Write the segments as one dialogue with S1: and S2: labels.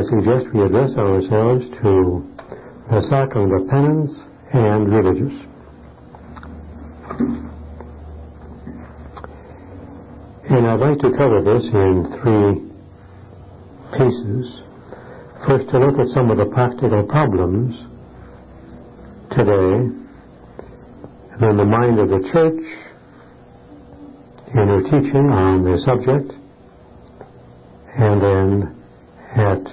S1: suggest we address ourselves to the sacrament of penance and religious. And I'd like to cover this in 3 pieces. First, to look at some of the practical problems today, and then the mind of the Church in her teaching on the subject, and then at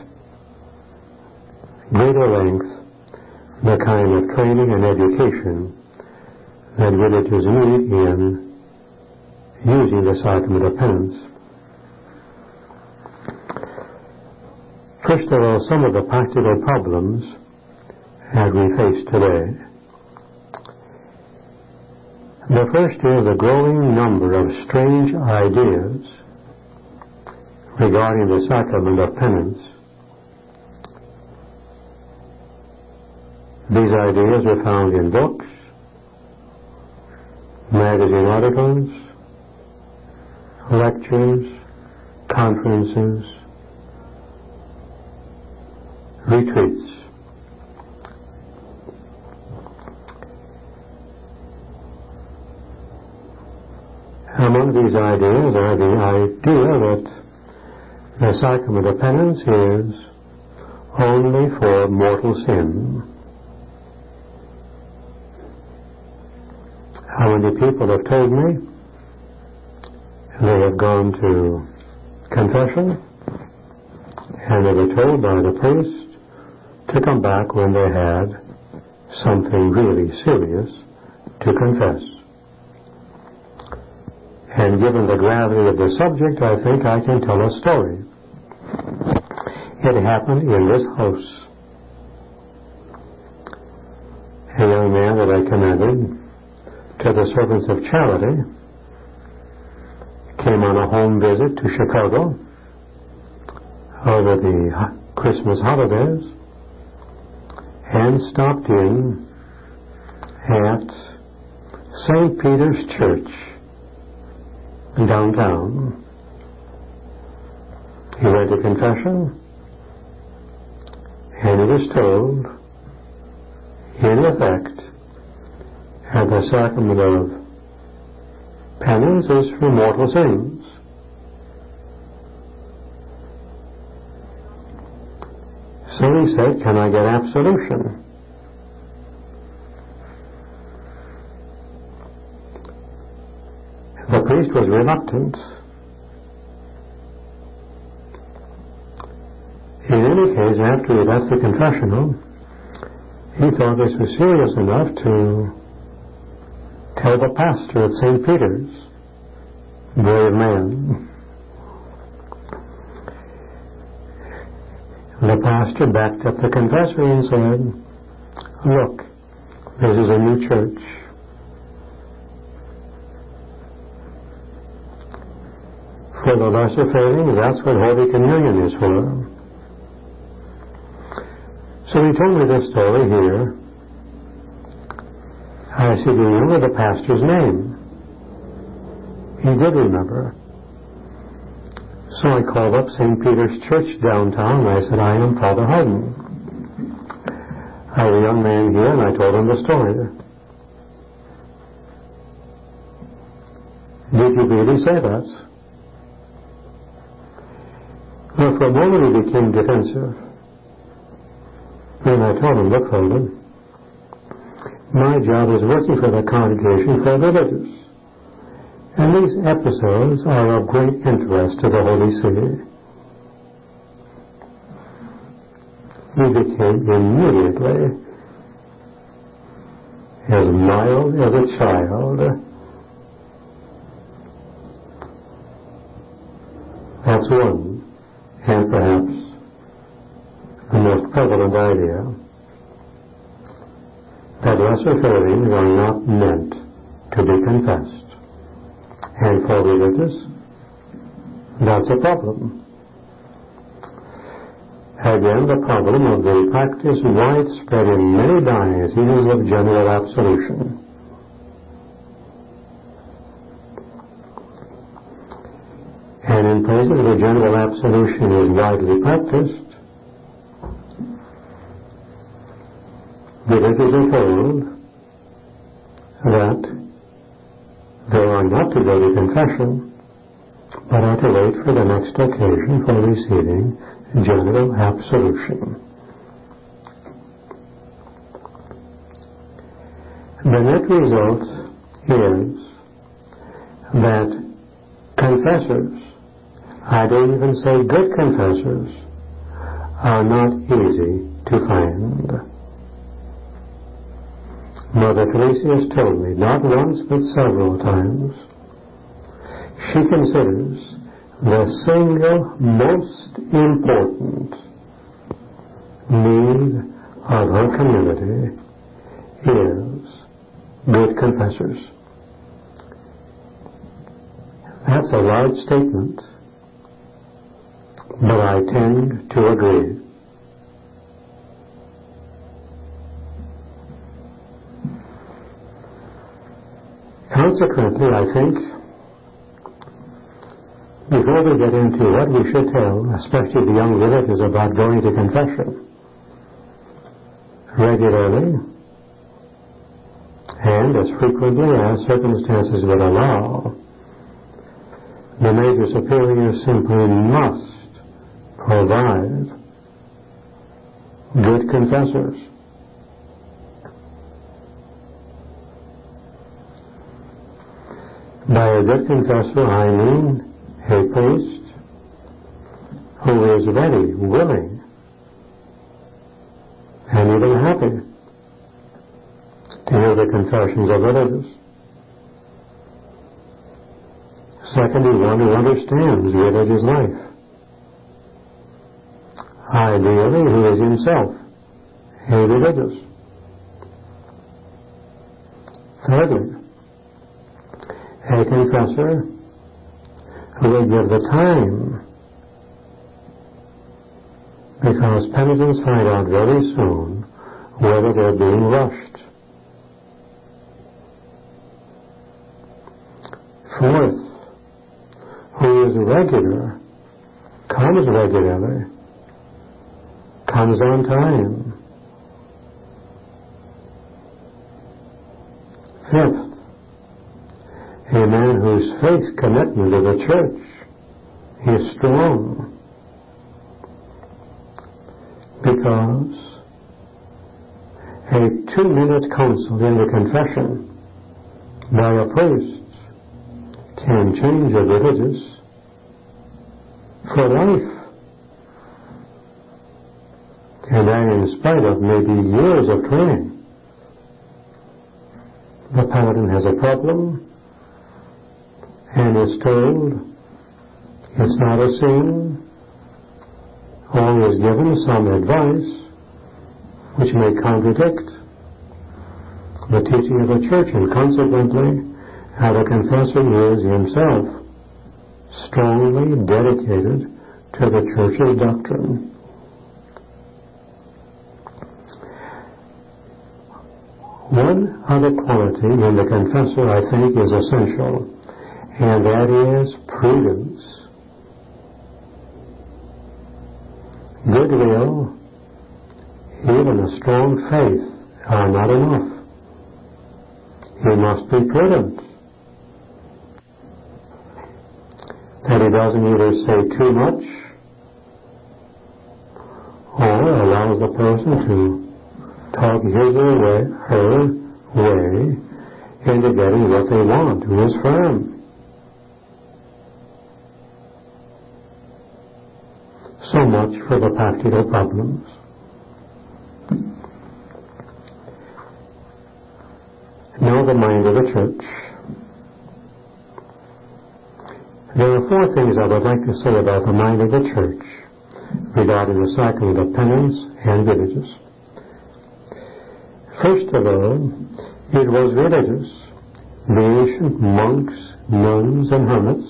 S1: greater length the kind of training and education that religious need in using the sacrament of penance. First of all, some of the practical problems that we face today. The first is the growing number of strange ideas regarding the sacrament of penance. These ideas are found in books, magazine articles, lectures, conferences, retreats. Among these ideas are the idea that the sacrament of penance is only for mortal sin. How many people have told me they have gone to confession and they were told by the priest to come back when they had something really serious to confess. And given the gravity of the subject, I think I can tell a story. It happened in this house. A young man that I commended to the servants of charity came on a home visit to Chicago over the Christmas holidays and stopped in at St. Peter's Church downtown. He went to confession and he was told, in effect, that the sacrament of penance is for mortal sins. So he said, "Can I get absolution?" The priest was reluctant. In any case, after he left the confessional, he thought this was serious enough to tell the pastor at St. Peter's. Brave man. The pastor backed up the confessor and said, "Look, this is a new church. For the lesser failing, that's what Holy Communion is for." So he told me this story here. I said, "Do you remember the pastor's name?" He did remember. So I called up St. Peter's Church downtown and I said, "I am Father Hayden. I have a young man here," and I told him the story. "Did you really say that?" Well, for a moment he became defensive. And I told him, "Look, Father, my job is working for the Congregation for the Religious. And these episodes are of great interest to the Holy See." He became immediately as mild as a child. That's one, and perhaps the most prevalent idea, that lesser failings are not meant to be confessed. And for religious, that's a problem. Again, the problem of the practice widespread in many dioceses of general absolution. And in places where general absolution is widely practiced, villagers are told that they are not to go to confession, but are to wait for the next occasion for receiving general absolution. The net result is that confessors, I don't even say good confessors, are not easy to find. Mother Teresa has told me, not once but several times, she considers the single most important need of her community is good confessors. That's a large statement, but I tend to agree. Consequently, I think, before we get into what we should tell, especially the young villagers, about going to confession regularly and as frequently as circumstances would allow, the major superior simply must provide good confessors. By a good confessor, I mean a priest who is ready, willing, and even happy to hear the confessions of others. Secondly, one who understands religious life. Ideally, who is himself a religious. Thirdly, a confessor who will give the time, because penitents find out very soon whether they're being rushed. Fourth, who is regular, comes regularly, comes on time. Fifth, a man whose faith commitment to the church is strong, because a 2-minute counsel in the confession by a priest can change a religious for life, and that in spite of maybe years of training. The paladin has a problem and is told it's not a sin, or is given some advice which may contradict the teaching of the church, and consequently the confessor is himself strongly dedicated to the church's doctrine. One other quality in the confessor, I think, is essential, and that is prudence. Goodwill, even a strong faith, are not enough. He must be prudent, that he doesn't either say too much or allows the person to talk his or her way into getting what they want, who is firm. So much for the practical problems. Now the mind of the church. There are 4 things I would like to say about the mind of the church regarding the sacrament of penance and villages. First of all, it was religious, the ancient monks, nuns, and hermits,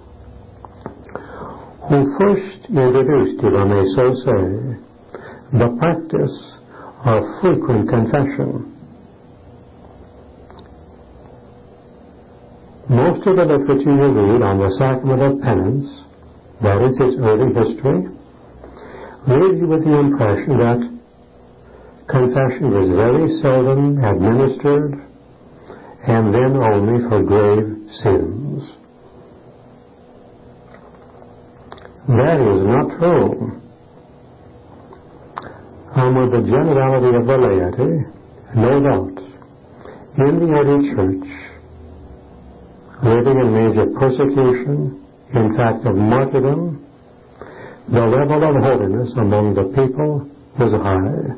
S1: who first introduced, if I may so say, the practice of frequent confession. Most of the literature you read on the sacrament of penance, that is its early history, leaves you with the impression that confession is very seldom administered, and then only for grave sins. That is not true. Among the generality of the laity, no doubt, in the early church, living in age of persecution, in fact of martyrdom, the level of holiness among the people was high.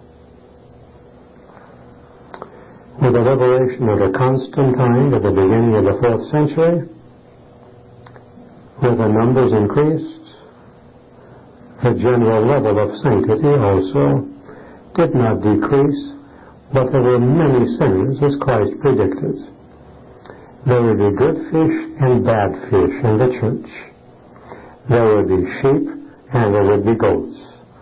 S1: With the liberation of Constantine at the beginning of the 4th century, where the numbers increased, the general level of sanctity also did not decrease, but there were many sinners, as Christ predicted. There would be good fish and bad fish in the church. There would be sheep and there would be goats.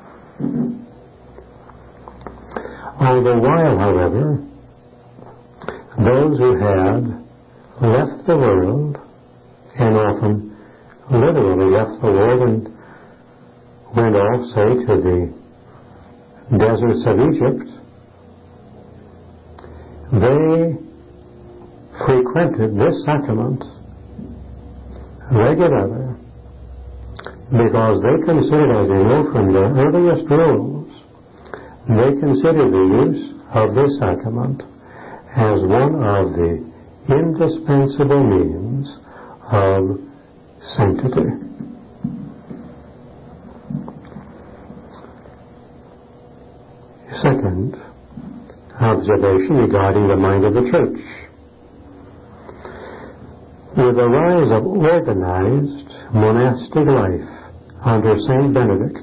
S1: All the while, however, those who had left the world, and often literally left the world and went off, say, to the deserts of Egypt, they frequented this sacrament regularly because they considered, as we know from the earliest rules, they considered the use of this sacrament as one of the indispensable means of sanctity. Second observation regarding the mind of the church. With the rise of organized monastic life under Saint Benedict,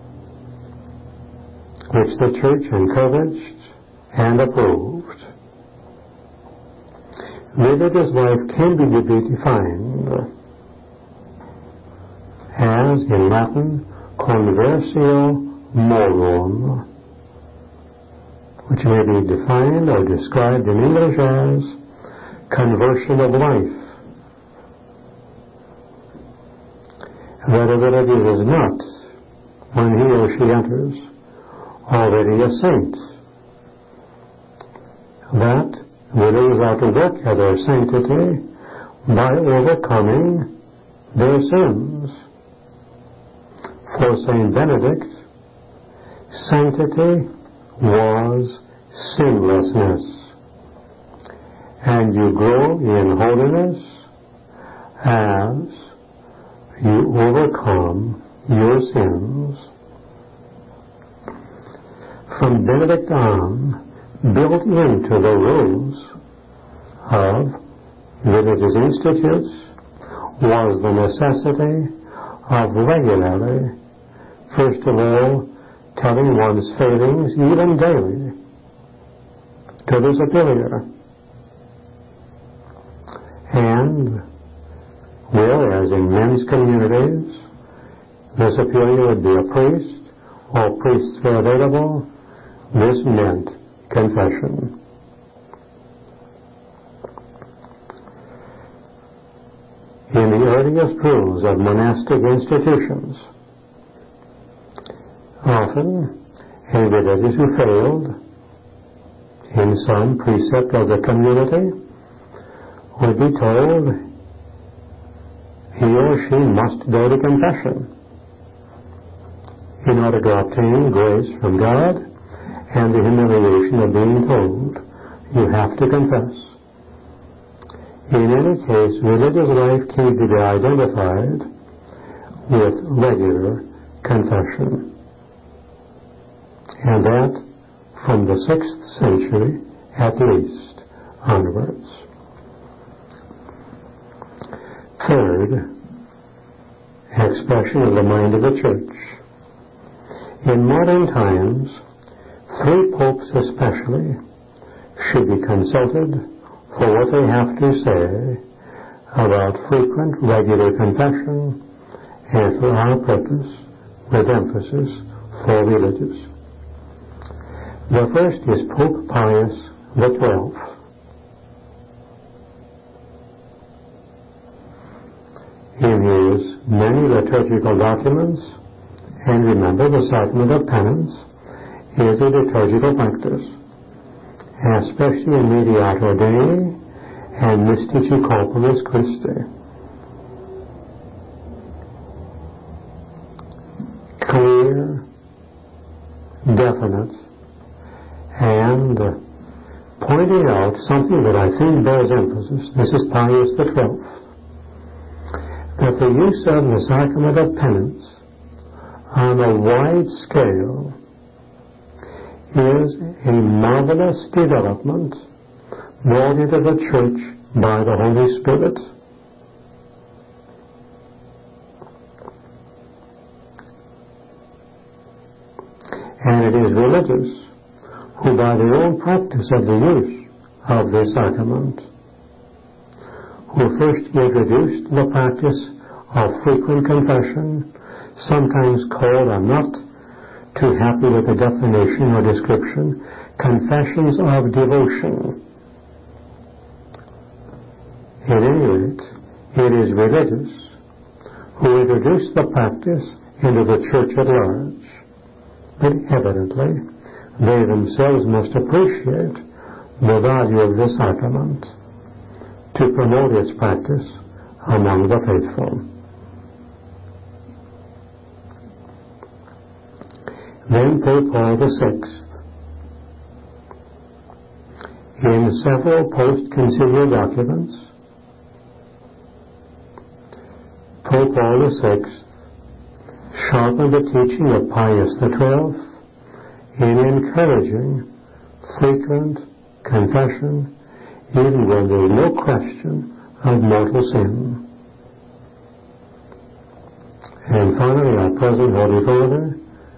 S1: which the church encouraged and approved, religious life can be defined as, in Latin, conversio morum, which may be defined or described in English as conversion of life. That a relative is not, when he or she enters, already a saint. That believers are to work at their sanctity by overcoming their sins. For Saint Benedict, sanctity was sinlessness, and you grow in holiness as you overcome your sins. From Benedict on, built into the rules of religious institutes was the necessity of regularly, first of all, telling one's failings, even daily, to the superior. And whereas in men's communities, the superior would be a priest, or priests were available, this meant confession. In the earliest rules of monastic institutions, often a religious who failed in some precept of the community would be told he or she must go to confession in order to obtain grace from God and the humiliation of being told you have to confess. In any case, religious life came to be identified with regular confession, and that from the 6th century at least onwards. Third, expression of the mind of the church. In modern times, 3 popes especially should be consulted for what they have to say about frequent, regular confession, and for our purpose, with emphasis for religious. The first is Pope Pius XII. In his many liturgical documents, and remember the sacrament of penance is a liturgical practice, especially in Mediator Dei and Mystici Corporis Christi. Clear, definite, and pointing out something that I think bears emphasis. This is Pius XII. That the use of the sacrament of penance on a wide scale is a marvelous development brought into the Church by the Holy Spirit. And it is religious who, by their own practice of the use of this sacrament, who first introduced the practice of frequent confession, sometimes called, I'm not too happy with the definition or description, confessions of devotion. At any rate, it is religious who introduced the practice into the Church at large. But evidently, they themselves must appreciate the value of this sacrament to promote its practice among the faithful. Then Pope Paul VI, in several post-conciliar documents, Pope Paul VI sharpened the teaching of Pius XII in encouraging frequent confession even when there is no question of mortal sin. And finally, our present Holy Father,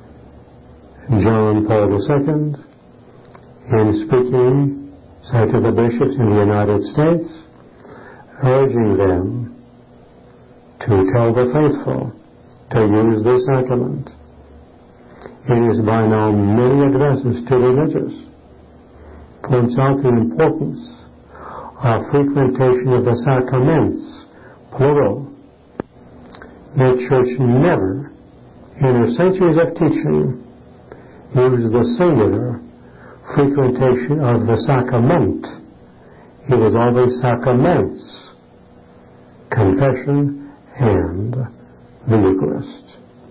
S1: John Paul II, in speaking, say, to the bishops in the United States, urging them to tell the faithful to use this sacrament. It is by now many addresses to religious, points out the importance of frequentation of the sacraments, plural. The Church never, in her centuries of teaching, used the singular frequentation of the sacrament. It was always sacraments, confession, and the Eucharist.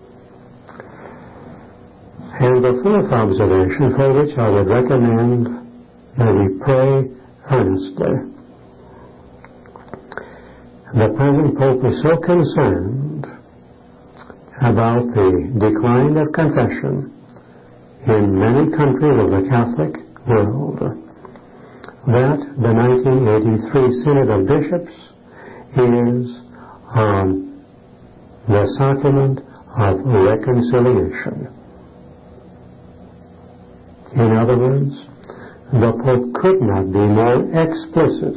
S1: And the fourth observation, for which I would recommend that we pray earnestly. The present Pope is so concerned about the decline of confession in many countries of the Catholic world that the 1983 Synod of Bishops is on the sacrament of reconciliation. In other words, the Pope could not be more explicit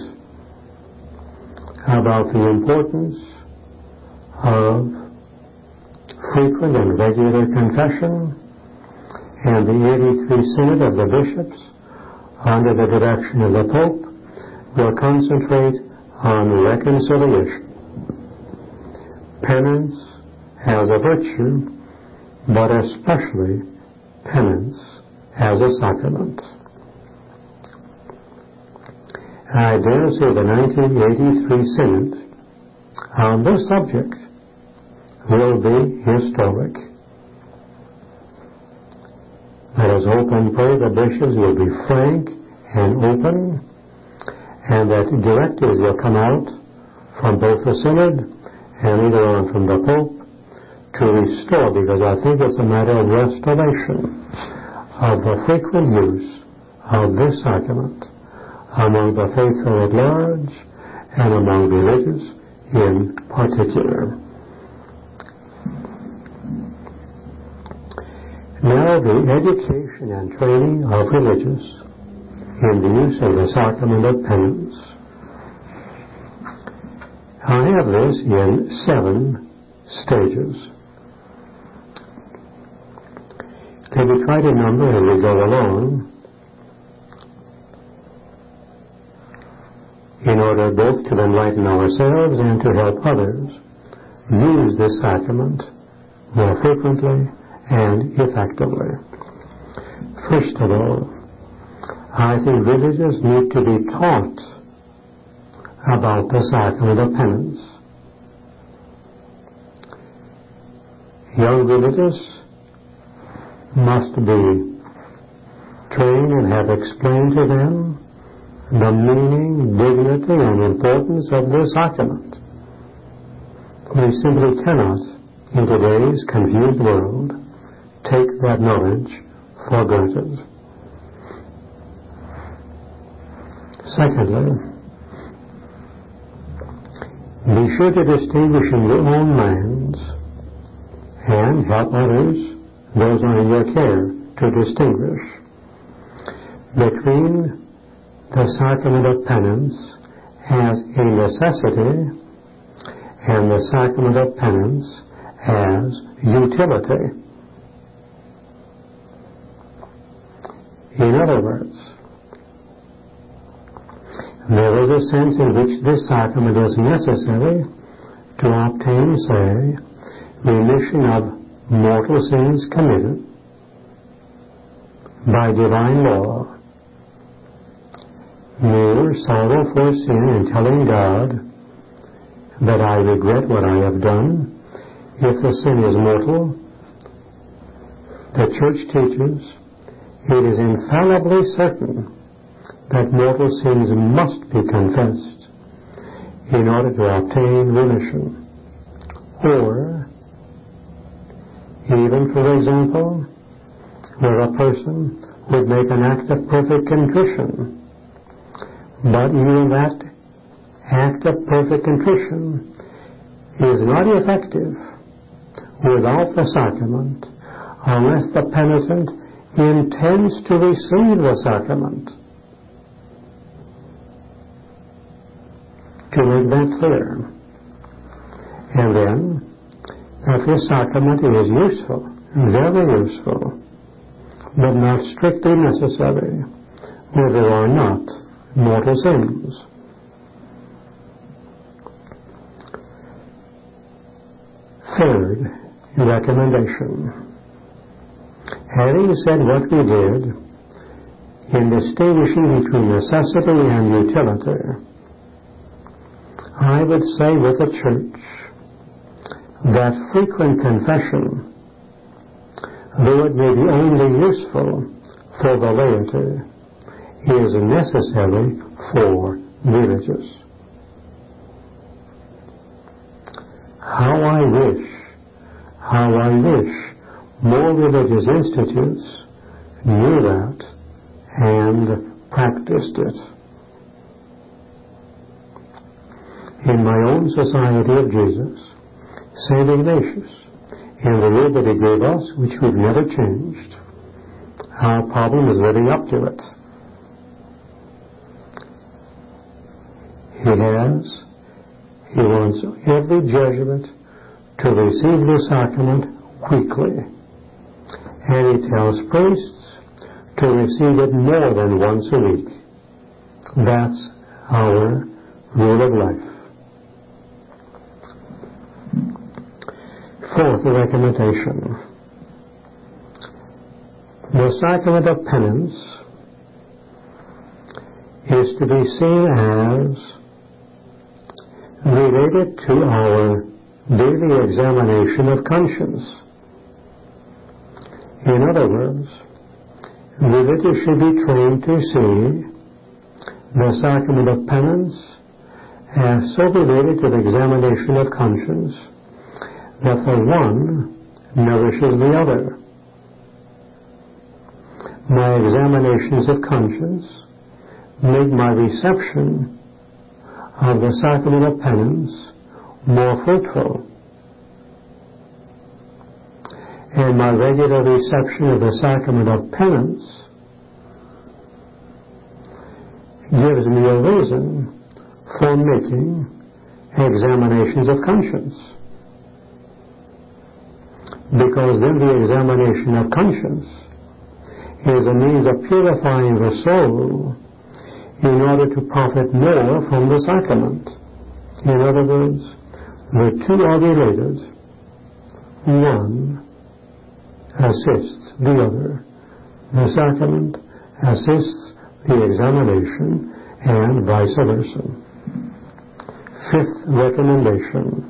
S1: about the importance of frequent and regular confession, and the 83 Synod of the Bishops, under the direction of the Pope, will concentrate on reconciliation. Penance as a virtue, but especially penance as a sacrament. I dare say the 1983 Synod on this subject will be historic. Let us hope and pray the bishops will be frank and open, and that directives will come out from both the Synod and later on from the Pope to restore, because I think it's a matter of restoration of the frequent use of this sacrament among the faithful at large and among religious in particular. Now the education and training of religious in the use of the sacrament of penance. I have this in 7 stages. Let me try to number as we go along in order both to enlighten ourselves and to help others use this sacrament more frequently and effectively. First of all, I think villagers need to be taught about the sacrament of penance. Young villagers must be trained and have explained to them the meaning, dignity, and importance of the sacrament. We simply cannot, in today's confused world, take that knowledge for granted. Secondly, be sure to distinguish in your own minds and help others, those under your care, to distinguish between the sacrament of penance as a necessity and the sacrament of penance as utility. In other words, there is a sense in which this sacrament is necessary to obtain, say, remission of mortal sins committed by divine law, mere sorrow for sin and telling God that I regret what I have done. If the sin is mortal, the Church teaches it is infallibly certain that mortal sins must be confessed in order to obtain remission. Or, even for example, where a person would make an act of perfect contrition, but even that act of perfect contrition is not effective without the sacrament unless the penitent intends to receive the sacrament. To make that clear. And then, that this sacrament is useful, very useful, but not strictly necessary where there are not mortal sins. Third recommendation. Having said what we did in distinguishing between necessity and utility, I would say with the Church that frequent confession, though it may be only useful for the laity, is necessary for villagers. How I wish more religious institutes knew that and practiced it. In my own Society of Jesus, St. Ignatius, in the rule that he gave us, which we've never changed, our problem is living up to it. He wants every Jesuit to receive the sacrament weekly. And he tells priests to receive it more than once a week. That's our rule of life. Fourth recommendation. The sacrament of penance is to be seen as related to our daily examination of conscience. In other words, religious should be trained to see the sacrament of penance as so related to the examination of conscience that the one nourishes the other. My examinations of conscience make my reception of the sacrament of penance more fruitful, and my regular reception of the sacrament of penance gives me a reason for making examinations of conscience. Because then the examination of conscience is a means of purifying the soul in order to profit more from the sacrament. In other words, the two are related. One assists the other the sacrament assists the examination, and vice versa. Fifth recommendation.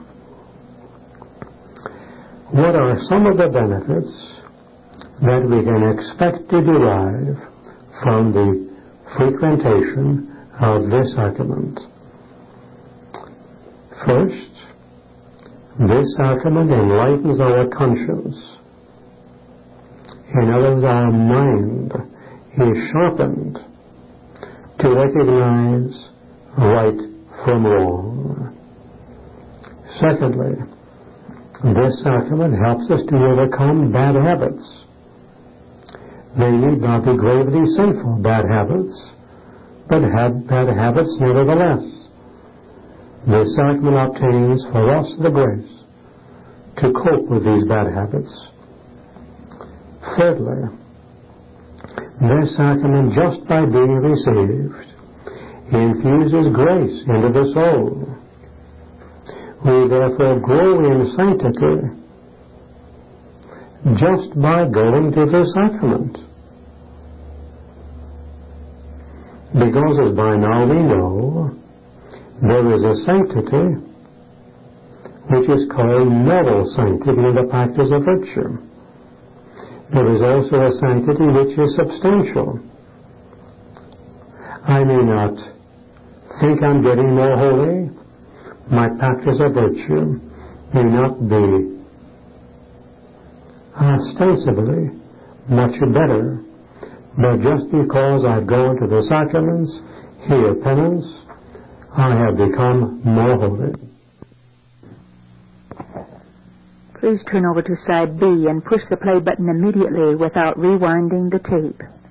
S1: What are some of the benefits that we can expect to derive from the frequentation of this sacrament? First, this sacrament enlightens our conscience. In other words, our mind is sharpened to recognize right from wrong. Secondly, this sacrament helps us to overcome bad habits. They need not be gravely sinful bad habits, but bad habits nevertheless. This sacrament obtains for us the grace to cope with these bad habits. Thirdly, this sacrament, just by being received, infuses grace into the soul. We therefore grow in sanctity just by going to the sacrament. Because as by now we know, there is a sanctity which is called moral sanctity in the practice of virtue. There is also a sanctity which is substantial. I may not think I'm getting more holy. My practice of virtue may not be ostensibly much better, but just because I've gone to the sacraments, here penance, I have become more holy.
S2: Please turn over to side B and push the play button immediately without rewinding the tape.